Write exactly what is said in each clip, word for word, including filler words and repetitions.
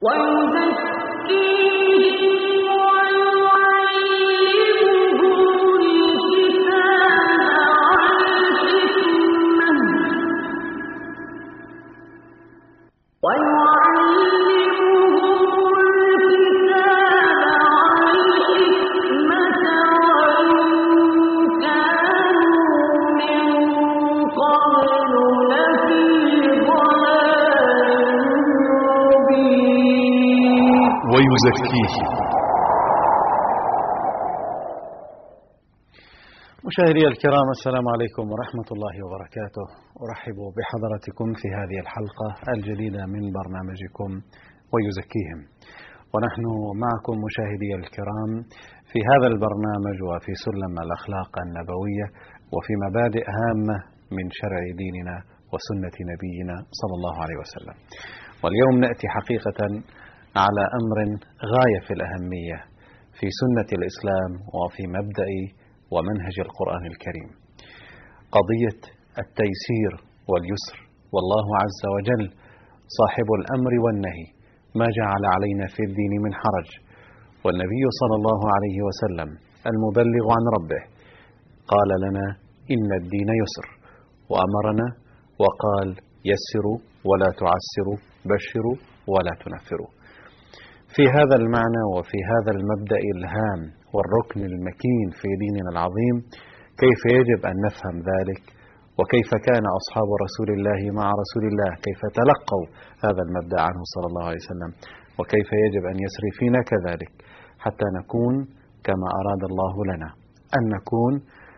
ويزكيهم. مشاهدي الكرام، السلام عليكم ورحمة الله وبركاته. أرحب بحضراتكم في هذه الحلقة الجديدة من برنامجكم ويزكيهم، ونحن معكم مشاهدي الكرام في هذا البرنامج وفي سلم الأخلاق النبوية وفي مبادئ هامة من شرع ديننا وسنة نبينا صلى الله عليه وسلم. واليوم نأتي حقيقة على أمر غاية في الأهمية في سنة الإسلام وفي مبدأ ومنهج القرآن الكريم، قضية التيسير واليسر. والله عز وجل صاحب الأمر والنهي، ما جعل علينا في الدين من حرج، والنبي صلى الله عليه وسلم المبلغ عن ربه قال لنا إن الدين يسر، وأمرنا وقال يسروا ولا تعسروا، بشروا ولا تنفروا. في هذا المعنى وفي هذا المبدأ الهام والركن المكين في ديننا العظيم، كيف يجب أن نفهم ذلك، وكيف كان أصحاب رسول الله مع رسول الله، كيف تلقوا هذا المبدأ عنه صلى الله عليه وسلم، وكيف يجب أن يسري فينا كذلك حتى نكون كما أراد الله لنا أن نكون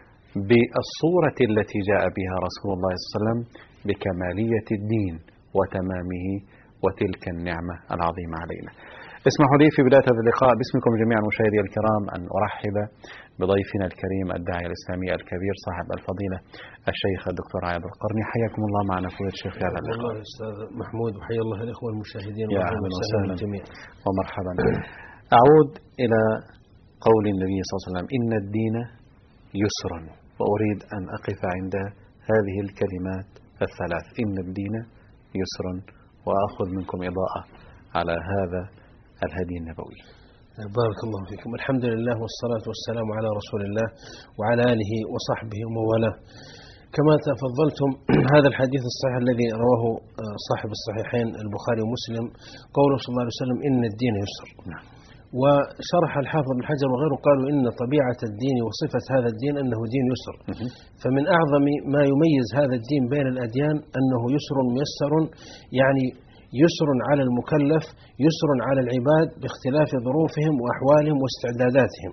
بالصورة التي جاء بها رسول الله صلى الله عليه وسلم، بكمالية الدين وتمامه وتلك النعمة العظيمة علينا. اسمحوا لي في بداية هذا اللقاء باسمكم جميعا مشاهدي الكرام أن أرحب بضيفنا الكريم الداعية الإسلامي الكبير صاحب الفضيلة الشيخ الدكتور عياض القرني. حياكم الله معنا فضيلة الشيخ في هذا اللقاء. الله أستاذ محمود، وحيا الله الإخوة المشاهدين يا أهلا وسهلا الجميع ومرحبا. أعود إلى قول النبي صلى الله عليه وسلم إن الدين يسر، وأريد أن أقف عند هذه الكلمات الثلاث، إن الدين يسر، وأخذ منكم إضاءة على هذا الهدي النبوي. بارك الله فيكم. الحمد لله والصلاة والسلام على رسول الله وعلى آله وصحبه وموالاه. كما تفضلتم هذا الحديث الصحيح الذي رواه صاحب الصحيحين البخاري ومسلم، قوله صلى الله عليه وسلم إن الدين يسر. نعم. وشرح الحافظ بن حجر وغيره قالوا إن طبيعة الدين وصفة هذا الدين أنه دين يسر. فمن أعظم ما يميز هذا الدين بين الأديان أنه يسر ميسر، يعني يسر على المكلف، يسر على العباد باختلاف ظروفهم وأحوالهم واستعداداتهم.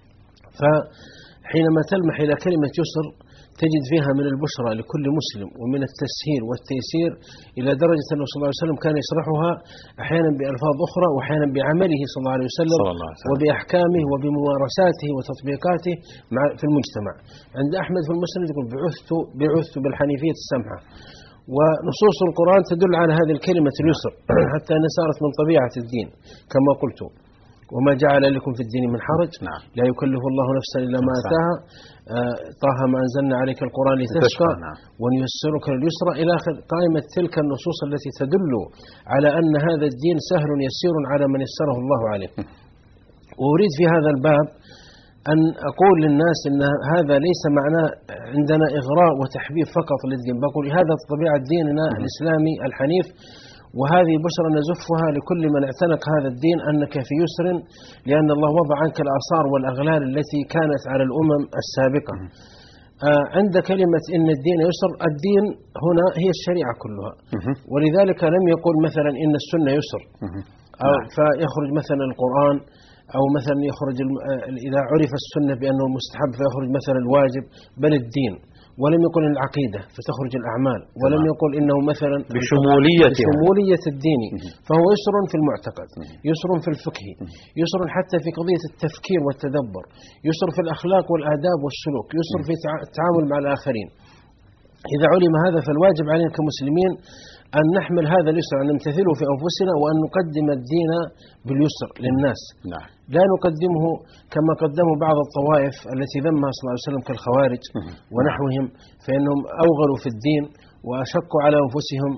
فحينما تلمح إلى كلمة يسر تجد فيها من البشرى لكل مسلم ومن التسهيل والتيسير، إلى درجة أنه صلى الله عليه وسلم كان يشرحها أحيانا بألفاظ أخرى وأحيانا بعمله صلى الله عليه وسلم وبأحكامه وبممارساته وتطبيقاته في المجتمع. عند أحمد في المسند يقول بعثت بعثت بالحنيفية السمحة، ونصوص القرآن تدل على هذه الكلمة اليسر حتى أنها صارت من طبيعة الدين كما قلت، وما جعل لكم في الدين من حرج، لا يكلف الله نفسا إلا ما أتاها، طه ما أنزلنا عليك القرآن لتشقى ونيسرك لليسرى إلى آخر قائمة تلك النصوص التي تدل على أن هذا الدين سهل يسير على من يسره الله عليه. وأريد في هذا الباب أن أقول للناس أن هذا ليس معناه عندنا إغراء وتحبيب فقط للدين، بقول هذا طبيعة ديننا الإسلامي الحنيف، وهذه بشرى نزفها لكل من اعتنق هذا الدين أنك في يسر، لأن الله وضع عنك الآثار والأغلال التي كانت على الأمم السابقة. آه عند كلمة إن الدين يسر، الدين هنا هي الشريعة كلها، ولذلك لم يقل مثلا إن السنة يسر، أو فيخرج مثلا القرآن، أو مثلا يخرج إذا عرف السنة بأنه مستحب فيخرج مثلا الواجب، بل الدين. ولم يقل العقيدة فتخرج الأعمال، ولم يقل إنه مثلا بشمولية بشمولية الدين. فهو يسر في المعتقد، يسر في الفقه، يسر حتى في قضية التفكير والتدبر، يسر في الأخلاق والآداب والسلوك، يسر في التعامل مع الآخرين. إذا علم هذا فالواجب علينا كمسلمين أن نحمل هذا اليسر، أن نمتثله في أنفسنا، وأن نقدم الدين باليسر للناس. نعم. لا نقدمه كما قدموا بعض الطوائف التي ذمها صلى الله عليه وسلم كالخوارج ونحوهم، فإنهم أوغلوا في الدين وأشقوا على أنفسهم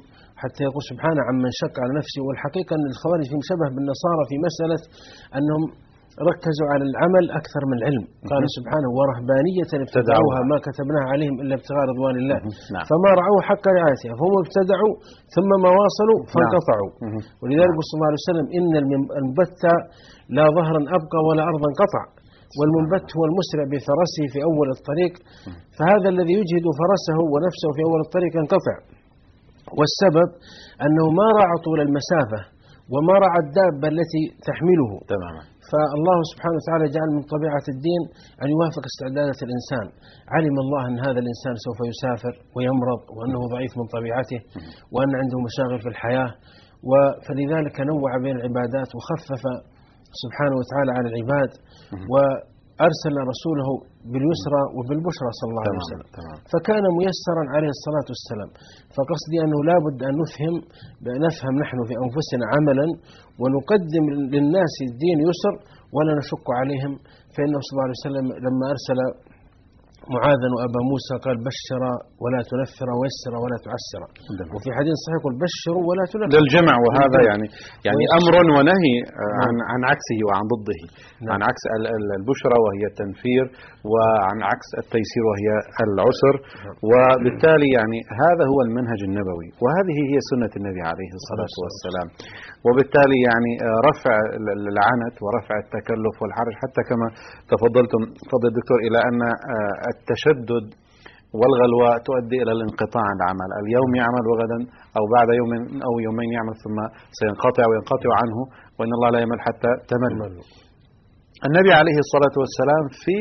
حتى يقول سبحانه عمن شق على نفسه. والحقيقة أن الخوارج فيهم شبه بالنصارى في مسألة أنهم ركزوا على العمل أكثر من العلم. قال سبحانه ورهبانية ابتدعوها ما كتبناها عليهم إلا ابتغاء رضوان الله. نعم. فما رعوه حق رعايتها فهم ابتدعوا ثم ما واصلوا فانقطعوا. نعم. ولذلك صلى الله عليه وسلم إن المنبت لا ظهرا أبقى ولا أرضا قطع، والمنبت هو المسرع بفرسه في أول الطريق، فهذا الذي يجهد فرسه ونفسه في أول الطريق انقطع. والسبب أنه ما راعى طول المسافة وما راعى الدابة التي تحمله تماما. فالله سبحانه وتعالى جعل من طبيعة الدين أن يوافق استعدادات الإنسان. علم الله أن هذا الإنسان سوف يسافر ويمرض وأنه ضعيف من طبيعته وأن عنده مشاغل في الحياة، فلذلك نوع بين العبادات وخفف سبحانه وتعالى على العباد، وأرسل رسوله باليسرى وبالبشرى صلى الله عليه وسلم. فكان ميسرا عليه الصلاة والسلام. فقصدي أنه لا بد أن نفهم نفهم نحن في أنفسنا عملا ونقدم للناس الدين يسر ولا نشق عليهم. فإنه صلى الله عليه وسلم لما أرسل معاذا وأبا موسى قال بشر ولا تنفر ويسر ولا تعسر، وفي حديث صحيح يقول بشروا ولا تنفر للجمع. وهذا يعني يعني أمر ونهي عن عن عكسه وعن ضده. نعم. عن عكس البشرى وهي التنفير، وعن عكس التيسير وهي العسر. نعم. وبالتالي يعني هذا هو المنهج النبوي وهذه هي سنة النبي عليه الصلاة والسلام. وبالتالي يعني رفع العنت ورفع التكلف والحرج، حتى كما تفضلتم فضل الدكتور إلى أن التشدد والغلواء تؤدي إلى الانقطاع عن العمل. اليوم يعمل وغدا أو بعد يوم أو يومين يعمل ثم سينقطع وينقطع عنه، وإن الله لا يمل حتى تمل. النبي عليه الصلاة والسلام في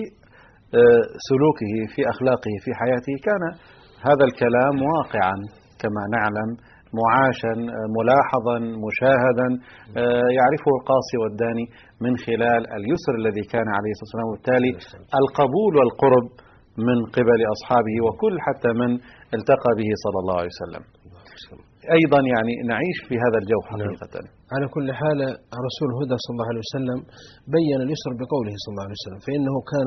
سلوكه في أخلاقه في حياته كان هذا الكلام واقعا كما نعلم، معاشا ملاحظا مشاهدا يعرفه القاصي والداني من خلال اليسر الذي كان عليه الصلاة والسلام، وبالتالي القبول والقرب من قبل أصحابه وكل حتى من التقى به صلى الله عليه وسلم. أيضا يعني نعيش في هذا الجو حقيقة. على كل حال رسول الهدى صلى الله عليه وسلم بين اليسر بقوله صلى الله عليه وسلم، فإنه كان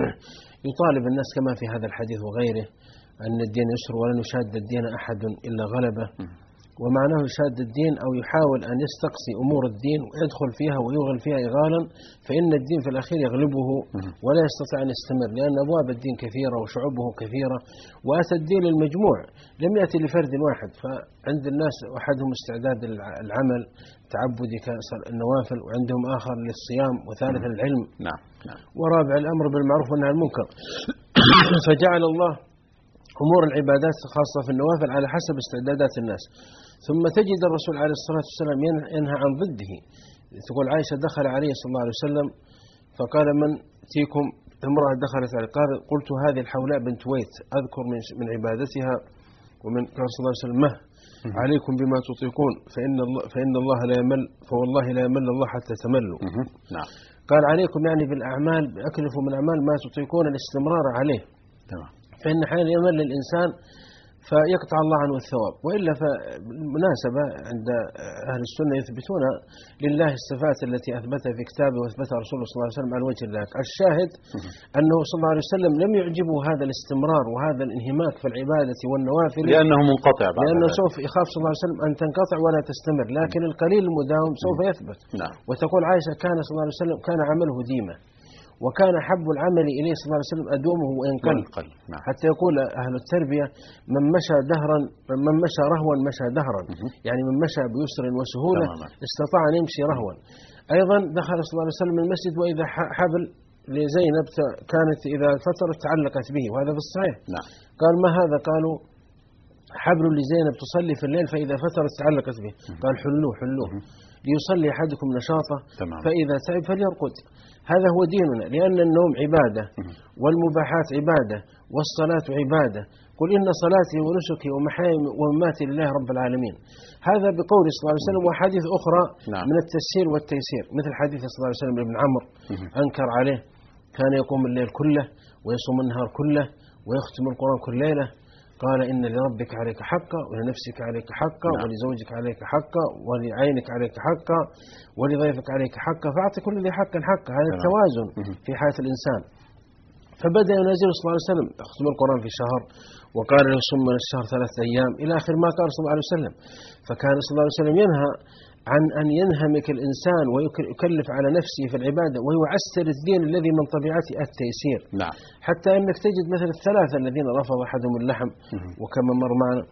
يطالب الناس كما في هذا الحديث وغيره أن الدين يسر ولن يشاد الدين أحد إلا غلبه. ومعناه يشاد الدين أو يحاول أن يستقصي أمور الدين ويدخل فيها ويغل فيها إغالا، فإن الدين في الأخير يغلبه ولا يستطيع أن يستمر، لأن أبواب الدين كثيرة وشعوبه كثيرة، وأتى الدين المجموع لم يأتي لفرد واحد. فعند الناس أحدهم استعداد العمل تعبدي كالنوافل، وعندهم آخر للصيام، وثالث العلم، نعم. نعم. ورابع الأمر بالمعروف والنهي عن المنكر. فجعل الله أمور العبادات خاصة في النوافل على حسب استعدادات الناس. ثم تجد الرسول عليه الصلاة والسلام ينهى عن ضده. تقول عائشة دخل عليه صلى الله عليه وسلم فقال من تيكم امرأة دخلت عليه، قال قلت هذه الحولاء بنت ويت أذكر من من عبادتها ومن قال صلى الله عليه وسلم مه عليكم بما تطيقون فإن الله فإن الله لا يمل فوالله لا يمل الله حتى تملوا. نعم. قال عليكم يعني بالأعمال، أكلفوا من الأعمال ما تطيقون الاستمرار عليه. تمام. فإن حين يمل الإنسان فيقطع الله عنه الثواب. وإلا فالمناسبة عند أهل السنة يثبتون لله الصفات التي أثبتها في كتابه وأثبتها رسوله صلى الله عليه وسلم على وجه الله. الشاهد أنه صلى الله عليه وسلم لم يعجبه هذا الاستمرار وهذا الانهماك في العبادة والنوافل، لأنه منقطع بعد لأنه سوف يخاف صلى الله عليه وسلم أن تنقطع ولا تستمر، لكن القليل المداوم سوف يثبت. نعم. وتقول عائشة كان صلى الله عليه وسلم كان عمله ديمة، وكان حب العمل إليه صلى الله عليه وسلم أدومه وإن قل. نعم. حتى يقول أهل التربية من مشى دهرا من مشى رهوا مشى دهرا، يعني من مشى بيسر وسهولة استطاع أن يمشي رهوا. أيضا دخل صلى الله عليه وسلم المسجد وإذا حبل لزينب كانت إذا فترت تعلقت به، وهذا في الصحيح. نعم. قال ما هذا؟ قالوا حبل لزينب تصلي في الليل فإذا فترت تعلقت به. قال حلوه حلوه ليصلي أحدكم نشاطه فإذا تعب فليرقد. هذا هو ديننا، لأن النوم عبادة والمباحات عبادة والصلاة عبادة. قل إن صلاتي ونسكي ومحياي ومماتي لله رب العالمين. هذا بقول صلى الله عليه وسلم. وحديث أخرى نعم. من التسهيل والتيسير مثل حديث صلى الله عليه وسلم ابن عمرو أنكر عليه، كان يقوم الليل كله ويصوم النهار كله ويختم القرآن كل ليلة. قال إن لربك عليك حقا ولنفسك عليك حقا نعم. ولزوجك عليك حقا ولعينك عليك حقا ولضيفك عليك حقا، فأعطي كل ذي حق حقا. هذا التوازن في حياة الإنسان. فبدأ ينزل صلى الله عليه وسلم يختم القرآن في شهر، وقال له صم من الشهر ثلاثة أيام إلى آخر ما قال صلى الله عليه وسلم. فكان صلى الله عليه وسلم ينهى عن أن ينهمك الإنسان ويكلف على نفسه في العبادة ويعسر الدين الذي من طبيعته التيسير. نعم. حتى أنك تجد مثل الثلاثة الذين رفض أحدهم اللحم وكما مر معنا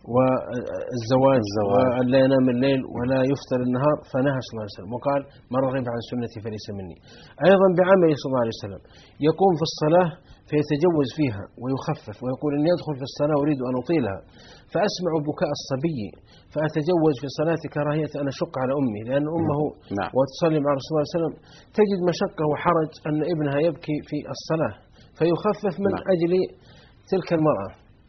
والزواج وأن لا ينام الليل ولا يفطر النهار، فنهى صلى الله عليه وسلم وقال من رغب عن سنتي فليس مني. أيضا بعمله صلى الله عليه وسلم يقوم في الصلاة فيتجوز فيها ويخفف ويقول إن يدخل في الصلاة أريد أن أطيلها فأسمع بكاء الصبي فأتجوز في صلاتي كراهية أن أشق على أمي لأن أمه نعم. وتصلي مع رسول الله صلى الله عليه وسلم تجد مشقة وحرج أن ابنها يبكي في الصلاة فيخفف من نعم. أجل تلك المرأة.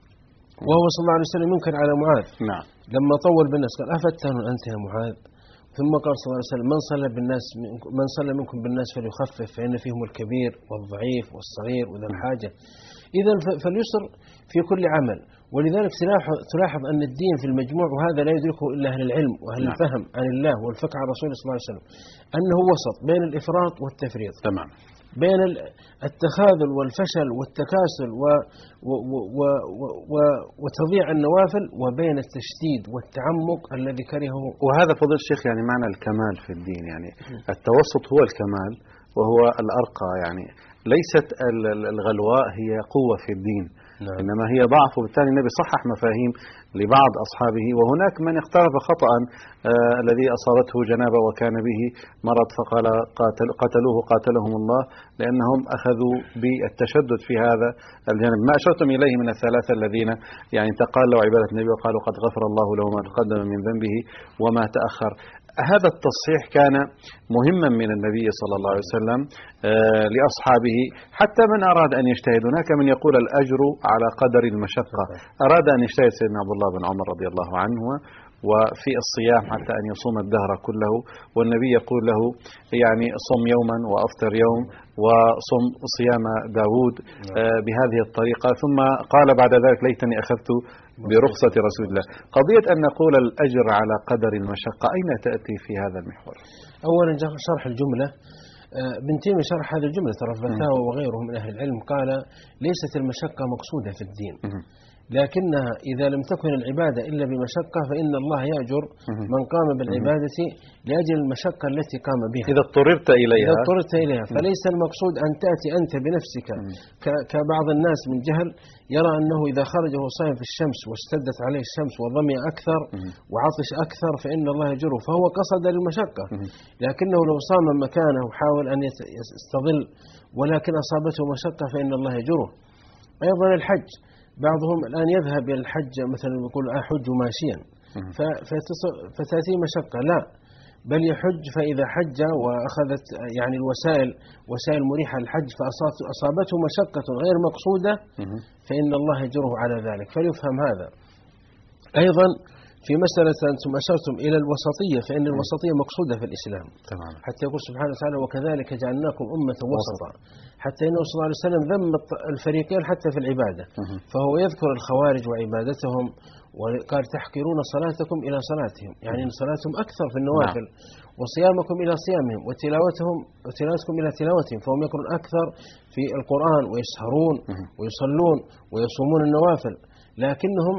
وهو صلى الله عليه وسلم ينكر على معاذ نعم. لما طول بالناس قال أفتن أنت يا معاذ؟ ثم قال صلى الله عليه وسلم من صلى بالناس من صلى منكم بالناس فليخفف فإن فيهم الكبير والضعيف والصغير وذا الحاجة. إذا فاليسر في كل عمل. ولذلك تلاحظ أن الدين في المجموع وهذا لا يدركه إلا أهل العلم وأهل نعم. الفهم عن الله والفقه عن رسول الله صلى الله عليه وسلم أنه وسط بين الإفراط والتفريط، تمام، بين التخاذل والفشل والتكاسل و و و و وتضييع النوافل وبين التشديد والتعمق الذي كرهه. وهذا فضيلة الشيخ يعني معنى الكمال في الدين، يعني التوسط هو الكمال وهو الأرقى، يعني ليست الغلواء هي قوة في الدين. نعم. إنما هي ضعف. وبالتالي النبي صحح مفاهيم لبعض أصحابه، وهناك من اقترف خطأ آه الذي أصابته جنابة وكان به مرض فقال قاتل قتلوه قاتلهم الله لأنهم أخذوا بالتشدد في هذا الجانب. ما أشرتم إليه من الثلاثة الذين يعني تقالوا عبادة النبي وقالوا قد غفر الله له ما تقدم من ذنبه وما تأخر، هذا التصحيح كان مهما من النبي صلى الله عليه وسلم آه لأصحابه حتى من أراد أن يجتهد. هناك من يقول الأجر على قدر المشقة. أراد أن يجتهد سيدنا عبد الله بن عمر رضي الله عنه وفي الصيام حتى أن يصوم الدهر كله، والنبي يقول له يعني صم يوما وأفطر يوم وصم صيام داود آه بهذه الطريقة. ثم قال بعد ذلك ليتني أخذت برخصة رسول الله. قضية أن نقول الأجر على قدر المشقة أين تأتي في هذا المحور؟ أولا شرح الجملة، ابن تيمية شرح هذه الجملة ترى الفتاوى وغيره من أهل العلم قال ليست المشقة مقصودة في الدين، لكنها إذا لم تكن العبادة إلا بمشقة فإن الله يأجر من قام بالعبادة لأجل المشقة التي قام بها إذا اضطررت إليها. إذا اضطررت إليها فليس المقصود أن تأتي أنت بنفسك كبعض الناس من جهل يرى أنه إذا خرج وهو صائم في الشمس واشتدت عليه الشمس وظمئ أكثر وعطش أكثر فإن الله يجره، فهو قصد للمشقة، لكنه لو صام مكانه وحاول أن يستظل ولكن أصابته مشقة فإن الله يجره. أيضا الحج، بعضهم الآن يذهب إلى الحج مثلا يقول أحج ماشيا فتأتي مشقة، لا بل يحج فإذا حج وأخذت يعني الوسائل وسائل مريحة للحج فأصابته مشقة غير مقصودة فإن الله يجره على ذلك، فليفهم هذا. أيضا في مسألة أنتم أشرتم إلى الوسطية، فإن الوسطية مقصودة في الإسلام تمام. حتى يقول سبحانه وتعالى وكذلك جعلناكم أمة وسطا، حتى إنه صلى الله عليه وسلم ذم الفريقين حتى في العبادة، فهو يذكر الخوارج وعبادتهم وقال تحقرون صلاتكم إلى صلاتهم، يعني إن صلاتهم أكثر في النوافل وصيامكم إلى صيامهم وتلاوتهم وتلاوتكم إلى تلاوتهم، فهم يقرون أكثر في القرآن ويسهرون ويصلون ويصومون النوافل، لكنهم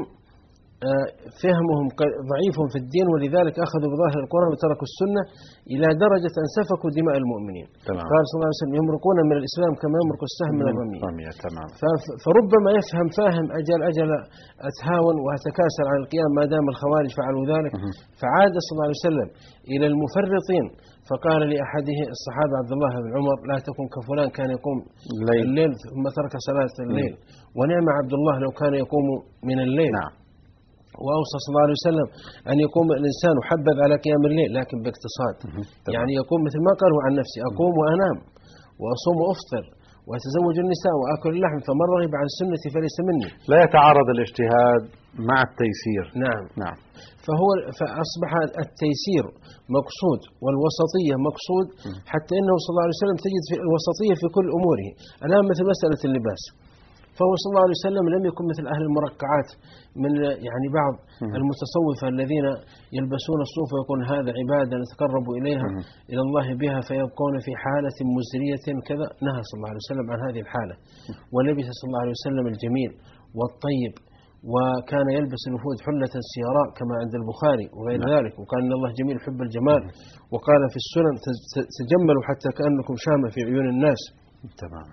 فهمهم ضعيف في الدين ولذلك أخذوا بظاهر القرآن وتركوا السنة إلى درجة أن سفكوا دماء المؤمنين. تمام. قال صلى الله عليه وسلم يمرقون من الإسلام كما يمرق السهم من الرمية. تمام. فربما يفهم فاهم أجل أجل أتهاون وأتكاسل عن القيام ما دام الخوارج فعلوا ذلك، فعاد صلى الله عليه وسلم إلى المفرطين فقال لأحده الصحابة عبد الله بن عمر لا تكن كفلان كان يقوم الليل, الليل ثم ترك صلاة الليل، ونعم عبد الله لو كان يقوم من الليل. نعم. وأوصى صلى الله عليه وسلم أن يقوم الإنسان وحبذ على قيام الليل لكن باقتصاد، يعني يقوم مثل ما قال هو عن نفسه أقوم وأنام وأصوم وأفطر وأتزوج النساء وأكل اللحم فمن رغب عن سنتي فليس مني. لا يتعارض الاجتهاد مع التيسير. نعم. نعم. فهو فأصبح التيسير مقصود والوسطية مقصود، حتى إنه صلى الله عليه وسلم تجد في الوسطية في كل أموره. الآن مثل مسألة اللباس، فهو صلى الله عليه وسلم لم يكن مثل أهل المرقعات من يعني بعض المتصوفة الذين يلبسون الصوف ويقول هذا عبادة نتقرب إليها إلى الله بها فيبقون في حالة مزرية كذا. نهى صلى الله عليه وسلم عن هذه الحالة، ولبس صلى الله عليه وسلم الجميل والطيب، وكان يلبس الوفود حلة السيراء كما عند البخاري وغير ذلك، وقال إن الله جميل يحب الجمال، وقال في السنن تجملوا حتى كأنكم شامة في عيون الناس. تمام.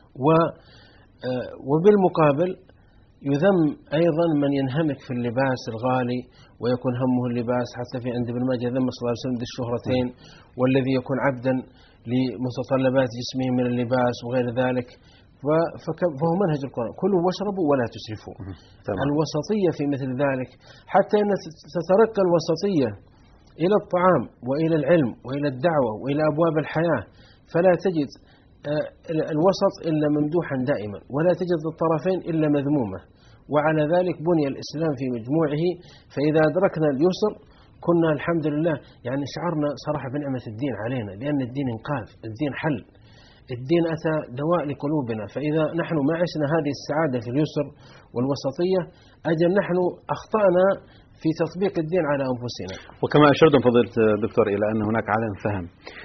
وبالمقابل يذم أيضا من ينهمك في اللباس الغالي ويكون همه اللباس، حتى في عند ابن ماجه ذم صلى الله عليه وسلم بالشهرتين، والذي يكون عبدا لمتطلبات جسمه من اللباس وغير ذلك. فهو منهج القرآن، كلوا واشربوا ولا تسرفوا. الوسطية في مثل ذلك، حتى أن تترقى الوسطية إلى الطعام وإلى العلم وإلى الدعوة وإلى أبواب الحياة، فلا تجد الوسط إلا ممدوحا دائما، ولا تجد الطرفين إلا مذمومة. وعلى ذلك بني الإسلام في مجموعه، فإذا أدركنا اليسر كنا الحمد لله يعني شعرنا صراحة بنعمة الدين علينا، لأن الدين انقاذ، الدين حل، الدين أتى دواء لقلوبنا. فإذا نحن ما عشنا هذه السعادة في اليسر والوسطية، أجل نحن أخطأنا في تطبيق الدين على أنفسنا. وكما أشرتم فضيلة الدكتور إلى أن هناك عدم فهم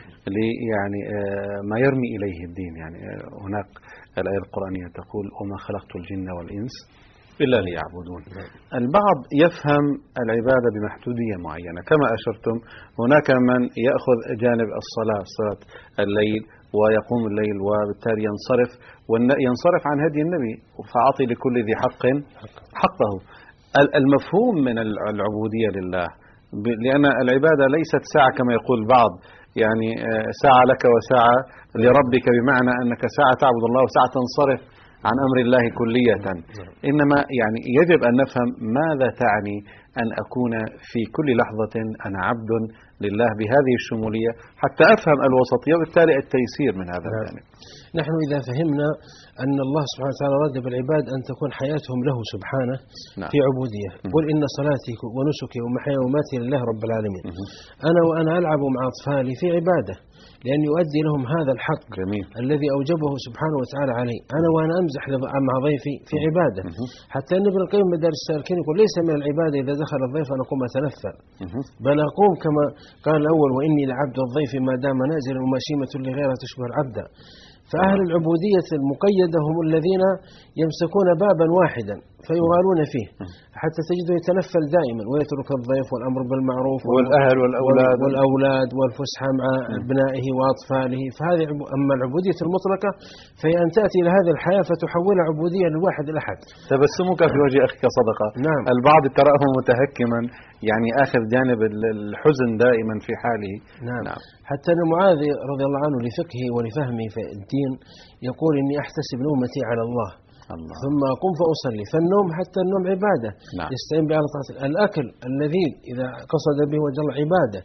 يعني ما يرمي إليه الدين. يعني هناك الآية القرآنية تقول وما خلقت الجن والإنس إلا ليعبدون. البعض يفهم العبادة بمحدودية معينة كما أشرتم. هناك من يأخذ جانب الصلاة، صلاة الليل، ويقوم الليل وبالتالي ينصرف وينصرف عن هدي النبي، فأعطي لكل ذي حق حقه. المفهوم من العبودية لله، لأن العبادة ليست ساعة كما يقول البعض، يعني ساعة لك وساعة لربك، بمعنى أنك ساعة تعبد الله وساعة تنصرف عن أمر الله كلية. إنما يعني يجب أن نفهم ماذا تعني أن أكون في كل لحظة أنا عبد لله بهذه الشمولية، حتى أفهم الوسطية وبالتالي التيسير من هذا الجانب. نحن إذا فهمنا أن الله سبحانه وتعالى رد بالعباد أن تكون حياتهم له سبحانه نعم. في عبودية. قل إن صلاتي ونسكي ومحياي ومماتي لله رب العالمين. أنا وأنا ألعب مع أطفالي في عبادة، لأن يؤدي لهم هذا الحق جميل. الذي أوجبه سبحانه وتعالى علي. أنا وأنا أمزح مع ضيفي في عبادة. حتى أن ابن القيم مدارس السالكين يقول ليس من العبادة إذا دخل الضيف أن أقوم أتنفل، بل أقوم كما قال الأول وإني لعبد الضيف ما دام نازلا وماشيمة لغيرها تشبه العبد. فأهل العبودية المقيدة هم الذين يمسكون بابا واحدا فيغالون فيه، حتى تجده يتنفل دائما ويترك الضيف والأمر بالمعروف والأهل والأولاد والأولاد والفسحة مع أبنائه وأطفاله. فهذه أما العبودية المطلقة فهي أن تأتي إلى هذه الحياة فتحولها عبودية للواحد الأحد. تبسمك في وجه أخيك صدقة. نعم. البعض تراه متهكما، يعني آخذ جانب الحزن دائما في حاله. نعم. نعم. حتى أن معاذ رضي الله عنه لفقهه ولفهمه في الدين يقول إني أحتسب نومتي على الله الله. ثم أقوم فأصلي. فالنوم حتى النوم عبادة. نعم. يستعين بها الأكل الذي إذا قصد به وجه الله عبادة.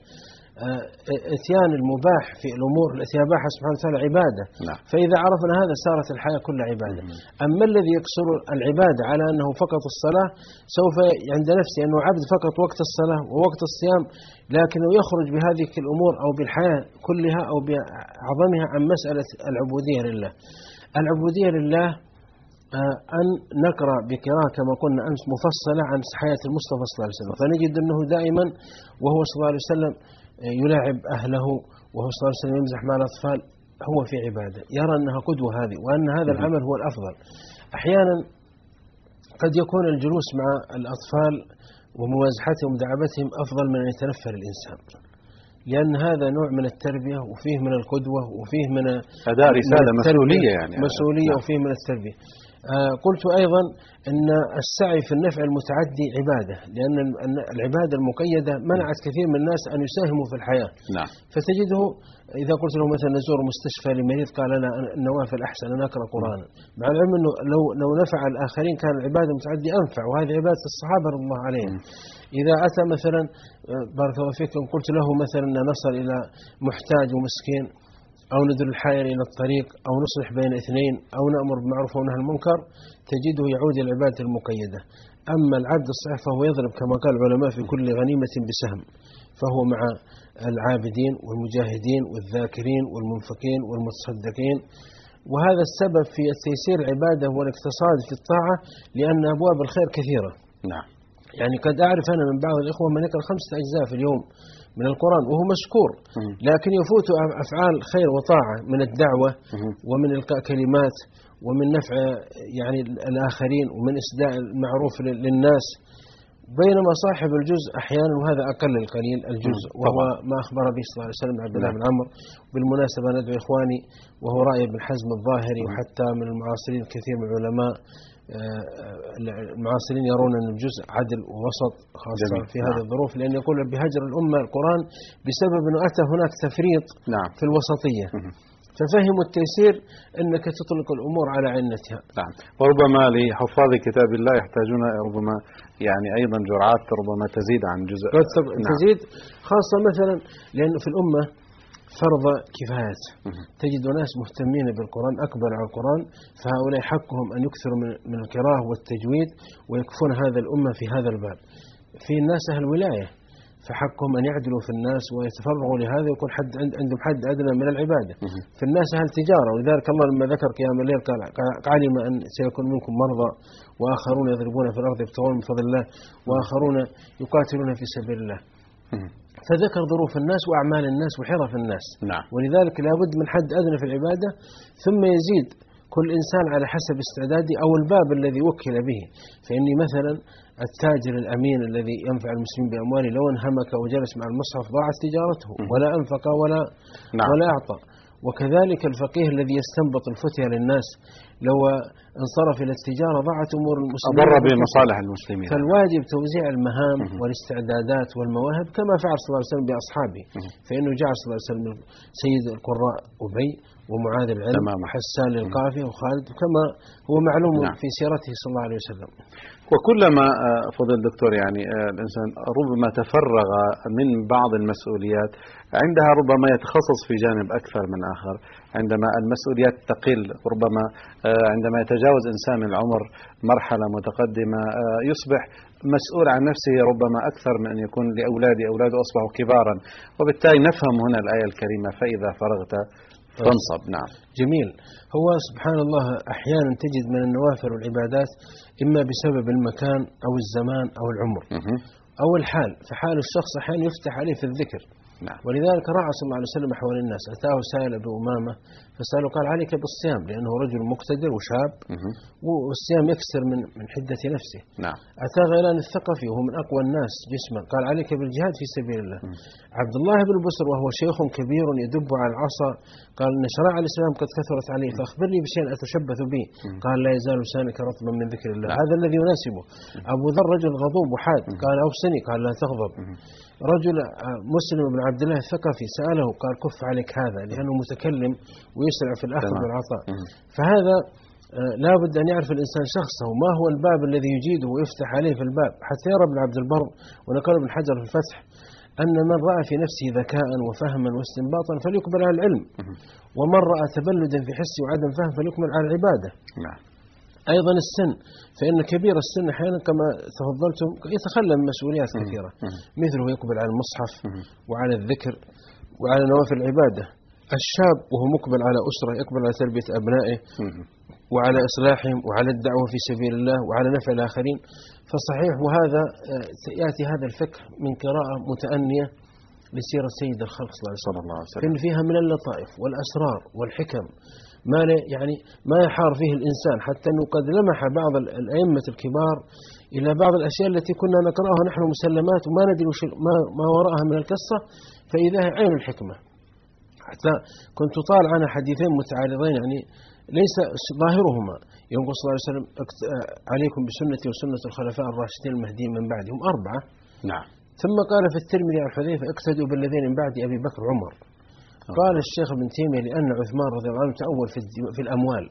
اتيان المباح في الأمور التي أباحها سبحانه وتعالى عبادة. نعم. فإذا عرفنا هذا صارت الحياة كلها عبادة. مم. أما الذي يقصر العبادة على أنه فقط الصلاة سوف عند نفسه أنه عبد فقط وقت الصلاة ووقت الصيام، لكنه يخرج بهذه الأمور أو بالحياة كلها أو بعظمها عن مسألة العبودية لله. العبودية لله أن نقرأ بقراءة كما قلنا أمس مفصلة عن حياة المصطفى صلى الله عليه وسلم، فنجد أنه دائما وهو صلى الله عليه وسلم يلاعب أهله، وهو صلى الله عليه وسلم يمزح مع الأطفال، هو في عبادة، يرى أنها قدوة هذه وأن هذا العمل هو الأفضل. أحيانا قد يكون الجلوس مع الأطفال وموازحتهم ودعابتهم أفضل من أن يتنفل الإنسان، لأن هذا نوع من التربية وفيه من القدوة وفيه من أداء رسالة مسؤولية، يعني مسؤولية وفيه من التربية. آه قلت أيضا أن السعي في النفع المتعدي عبادة، لأن العبادة المقيدة منعت كثير من الناس أن يساهموا في الحياة. نعم. فتجده إذا قلت له مثلا نزور مستشفى لمريض قال أنا النوافل أحسن، أنا أقرأ قرآن، مع العلم أنه لو لو نفع الآخرين كان العبادة المتعدي أنفع، وهذه عبادة الصحابة رضي الله عليهم. إذا أتى مثلا بارك الله فيكم قلت له مثلا نصل إلى محتاج ومسكين، أو ندل الحائر إلى الطريق، أو نصلح بين اثنين، أو نأمر بالمعروف ونهى عن المنكر، تجده يعود إلى العبادة المقيدة. أما العبد الصحيح فهو يضرب كما قال العلماء في كل غنيمة بسهم، فهو مع العابدين والمجاهدين والذاكرين والمنفقين والمتصدقين وهذا السبب في تيسير العبادة والاقتصاد في الطاعة، لأن أبواب الخير كثيرة. نعم. يعني قد أعرف أنا من بعض الإخوة من يقرأ خمسة أجزاء في اليوم من القرآن وهو مشكور، لكن يفوت أفعال خير وطاعة من الدعوة ومن إلقاء كلمات ومن نفع يعني الآخرين ومن إسداء المعروف للناس، بينما صاحب الجزء أحيانا، وهذا أقل القليل الجزء، وهو ما أخبر به صلى الله عليه وسلم عبد الله بن عمرو. بالمناسبة ندعو إخواني وهو رأي ابن حزم الظاهري وحتى من المعاصرين كثير من العلماء المعاصرين يرون أن الجزء عدل ووسط، خاصة جميل. في هذه نعم. الظروف، لأن يقول بهجر الأمة القرآن بسبب أنه أتى هناك تفريط نعم. في الوسطية، ففهموا التيسير أنك تطلق الأمور على عنتها. نعم. وربما لحفاظ كتاب الله يحتاجون ربما يعني أيضا جرعات ربما تزيد عن جزء نعم. تزيد، خاصة مثلا لأنه في الأمة فرض كفاية، تجد ناس مهتمين بالقرآن أكبر على القرآن، فهؤلاء حقهم أن يكثروا من القراءة والتجويد ويكفون هذا الأمة في هذا الباب. في الناس أهل الولاية فحقهم أن يعدلوا في الناس ويتفرغوا لهذا ويكون حد عندهم حد أدنى من العبادة. في الناس أهل تجارة، ولذلك الله لما ذكر قيام الليل قال علم أن سيكون منكم مرضى وآخرون يضربون في الأرض يبتغون من فضل الله وآخرون يقاتلون في سبيل الله، فذكر ظروف الناس وأعمال الناس وحرف الناس نعم. ولذلك لابد من حد أدنى في العبادة، ثم يزيد كل إنسان على حسب استعداده أو الباب الذي وكل به. فإني مثلا التاجر الأمين الذي ينفع المسلمين بأمواله لو انهمك وجلس مع المصحف ضاعت تجارته ولا أنفق ولا نعم. ولا أعطى. وكذلك الفقيه الذي يستنبط الفتية للناس لو انصرف إلى التجارة ضاعت أمور المسلمين، أضر بمصالح المسلمين. فالواجب توزيع المهام والاستعدادات والمواهب كما فعل صلى الله عليه وسلم بأصحابه، فإنه جعل صلى الله عليه وسلم سيد القراء أبي ومعاذ العلم وحسان للقافية وخالد كما هو معلوم نعم. في سيرته صلى الله عليه وسلم. وكلما فضل الدكتور يعني الإنسان ربما تفرغ من بعض المسؤوليات عندها ربما يتخصص في جانب أكثر من آخر، عندما المسؤوليات تقل ربما عندما يتجاوز إنسان العمر مرحلة متقدمة يصبح مسؤول عن نفسه ربما أكثر من أن يكون لأولاده، أولاده أصبحوا كبارا، وبالتالي نفهم هنا الآية الكريمة فإذا فرغت فانصب. نعم. جميل. هو سبحان الله أحيانا تجد من النوافل والعبادات إما بسبب المكان أو الزمان أو العمر أو الحال، فحال الشخص أحيانا يفتح عليه في الذكر نعم. ولذلك راعى صلى الله عليه وسلم أحوال الناس. أتاه سائل أبي أمامة فسأله قال عليك بالصيام لأنه رجل مقتدر وشاب والصيام يكسر من من حدة نفسه نعم. أتى غيلان الثقفي وهو من أقوى الناس جسما قال عليك بالجهاد في سبيل الله. مه. عبد الله بن بسر وهو شيخ كبير يدب على العصا قال إن شرائع الإسلام قد كثرت عليه فأخبرني بشيء أتشبث به. مه. قال لا يزال لسانك رطبا من ذكر الله. نعم. هذا الذي يناسبه. أبو ذر رجل غضوب وحاد قال أوصني قال لا تغضب. مه. رجل مسلم بن عبد الله الثقفي سأله قال كف عليك هذا لأنه متكلم ويسرع في الأخذ والعطاء. فهذا لا بد أن يعرف الإنسان شخصه ما هو الباب الذي يجيده ويفتح عليه في الباب، حتى يرى ابن عبد البر ونقل ابن حجر في الفتح أن من رأى في نفسه ذكاء وفهما واستنباطا فليقبل على العلم، ومن رأى تبلدا في حسه وعدم فهم فليقبل على العبادة. أيضا السن، فإن كبير السن أحيانا كما تفضلتم يتخلى من مسؤوليات كثيرة، مثله يقبل على المصحف وعلى الذكر وعلى نوافل العبادة. الشاب وهو مقبل على أسرة يقبل على تربية أبنائه وعلى إصلاحهم وعلى الدعوة في سبيل الله وعلى نفع الآخرين. فصحيح، وهذا يأتي هذا الفكر من قراءة متأنية لسيرة سيد الخلق صلى الله عليه وسلم، فإن فيها من اللطائف والأسرار والحكم ما يعني ما يحار فيه الإنسان، حتى أنه قد لمح بعض الأئمة الكبار إلى بعض الأشياء التي كنا نقرأها نحن مسلمات وما ندري ما, ما وراءها من القصة، فإذا عين الحكمة. حتى كنت طالع أنا حديثين متعارضين يعني ليس ظاهرهما، يقول صلى الله عليه وسلم عليكم بسنتي وسنة الخلفاء الراشدين المهديين من بعدهم أربعة. نعم. ثم قال في الترمذي عن حذيفة اقتدوا بالذين من بعد أبي بكر عمر. قال الشيخ ابن تيمية لأن عثمان رضي الله عنه تأول في, في الأموال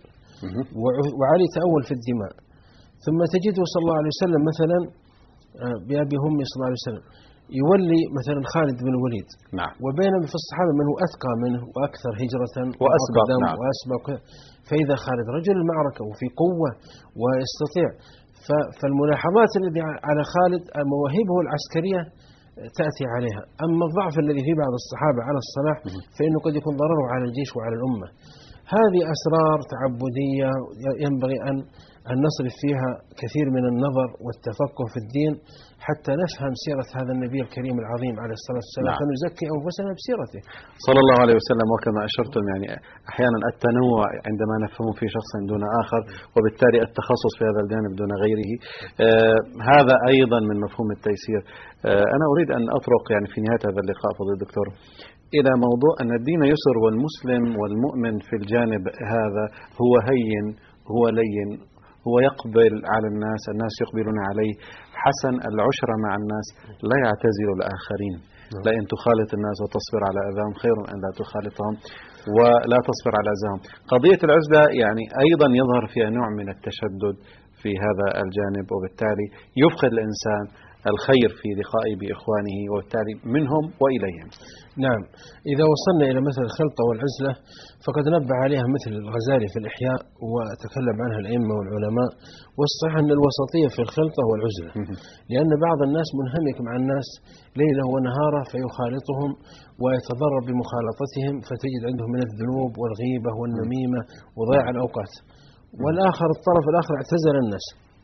وعلي تأول في الدماء. ثم تجده صلى الله عليه وسلم مثلا بأبي همي صلى الله عليه وسلم يولي مثلا خالد بن الوليد. نعم. وبينما في الصحابة من هو أثقى منه وأكثر هجرة وأسبق. نعم. وأسبق. فإذا خالد رجل المعركة وفي قوة ويستطيع، فالملاحظات التي على خالد مواهبه العسكرية تأتي عليها. أما الضعف الذي في بعض الصحابة على الصلاح فإنه قد يكون ضرره على الجيش وعلى الأمة. هذه أسرار تعبدية ينبغي أن أن نصرف فيها كثير من النظر والتفقه في الدين حتى نفهم سيرة هذا النبي الكريم العظيم عليه الصلاة والسلام، نعم. فنزكي أنفسنا بسيرته صلى الله عليه وسلم. وكما أشرتم يعني أحيانا التنوع عندما نفهم في شخص دون آخر، وبالتالي التخصص في هذا الجانب دون غيره، آه هذا أيضا من مفهوم التيسير. آه أنا أريد أن أطرق يعني في نهاية هذا اللقاء فضيلة الدكتور إلى موضوع أن الدين يسر، والمسلم والمؤمن في الجانب هذا هو هين، هو لين، هو يقبل على الناس، الناس يقبلون عليه، حسن العشرة مع الناس، لا يعتزل الآخرين، لا أن تخالط الناس وتصبر على أذاهم خير أن لا تخالطهم ولا تصبر على أذاهم. قضية العزلة يعني أيضا يظهر فيها نوع من التشدد في هذا الجانب، وبالتالي يفقد الإنسان الخير في لقائه بإخوانه وبالتالي منهم وإليهم. نعم، إذا وصلنا إلى مثل الخلطة والعزلة فقد نبه عليها مثل الغزالي في الإحياء وتكلم عنها الأئمة والعلماء، والصحيح أن الوسطية في الخلطة والعزلة، لأن بعض الناس منهمك مع الناس ليله ونهاره فيخالطهم ويتضرر بمخالطتهم، فتجد عندهم من الذنوب والغيبة والنميمة وضياع الأوقات. والآخر الطرف الآخر اعتزل الناس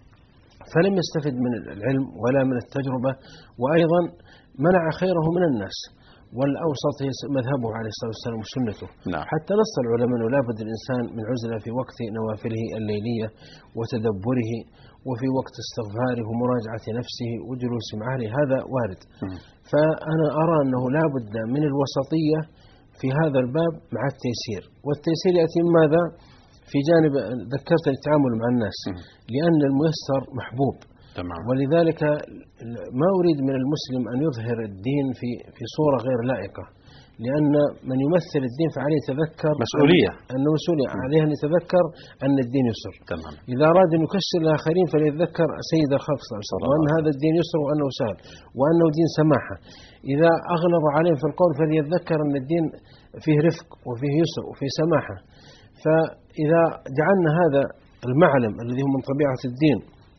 فلم يستفد من العلم ولا من التجربة، وأيضا منع خيره من الناس. والأوسط هي مذهبه عليه الصلاة والسلام وسنته. نعم. حتى نص العلماء أنه لا بد الإنسان من عزلة في وقت نوافله الليلية وتدبره، وفي وقت استغفاره ومراجعة نفسه وجلوس مع أهله، هذا وارد. م. فأنا أرى أنه لا بد من الوسطية في هذا الباب مع التيسير، والتيسير يأتي من ماذا؟ في جانب ذكرت التعامل مع الناس، م. لأن الميسر محبوب. تمام. ولذلك ما أريد من المسلم أن يظهر الدين في في صورة غير لائقة، لأن من يمثل الدين فعليه يتذكر مسؤولية، أن مسؤولية عليه أن يتذكر أن الدين يسر. تمام. إذا أراد أن يكسر الآخرين فليتذكر سيد الخلق صلى الله عليه وسلم وأن هذا الدين يسر وأنه سهل وأنه دين سماحة. إذا أغلظ عليهم في القول فليتذكر أن الدين فيه رفق وفيه يسر وفيه سماحة. فإذا جعلنا هذا المعلم الذي هو من طبيعة الدين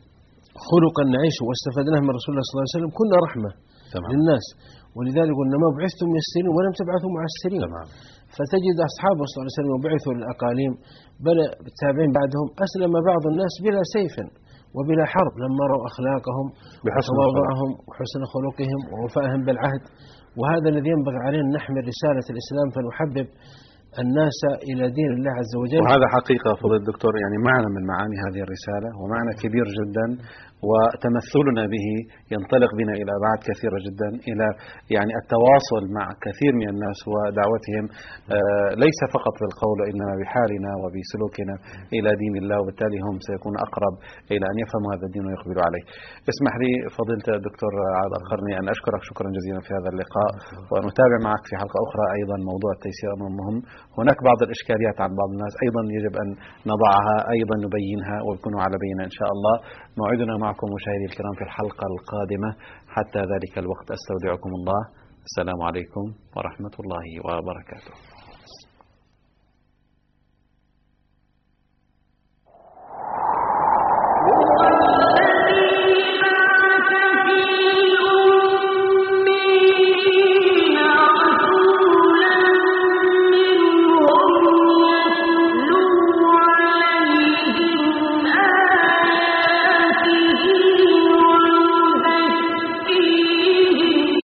خلقا نعيشه واستفدناه من رسول الله صلى الله عليه وسلم كنا رحمة تمام. للناس. ولذلك قلنا ما بعثتم ميسرين ولم تبعثوا معسرين. تمام. فتجد أصحابه صلى الله عليه وسلم وبعثوا للأقاليم، بل التابعين بعدهم أسلم بعض الناس بلا سيف وبلا حرب لما رأوا أخلاقهم وتواضعهم وحسن خلقهم ووفائهم بالعهد. وهذا الذي ينبغي علينا نحمل رسالة الإسلام فنحبب الناس إلى دين الله عز وجل. وهذا حقيقة فضيلة الدكتور يعني معنى من معاني هذه الرسالة ومعنى كبير جدا، وتمثلنا به ينطلق بنا إلى أبعاد كثيرة جدا، إلى يعني التواصل مع كثير من الناس ودعوتهم آه ليس فقط بالقول وإنما بحالنا وبسلوكنا إلى دين الله، وبالتالي هم سيكون أقرب إلى أن يفهموا هذا الدين ويقبلوا عليه. اسمح لي فضيلة الدكتور عاد القرني أن أشكرك شكرا جزيلا في هذا اللقاء، وأن أتابع معك في حلقة أخرى أيضا موضوع التيسير أمر مهم. هناك بعض الإشكاليات عند بعض الناس أيضا يجب أن نضعها أيضا نبينها ويكونوا على بينة إن شاء الله. موعدنا معكم مشاهدي الكرام في الحلقة القادمة، حتى ذلك الوقت أستودعكم الله. السلام عليكم ورحمة الله وبركاته.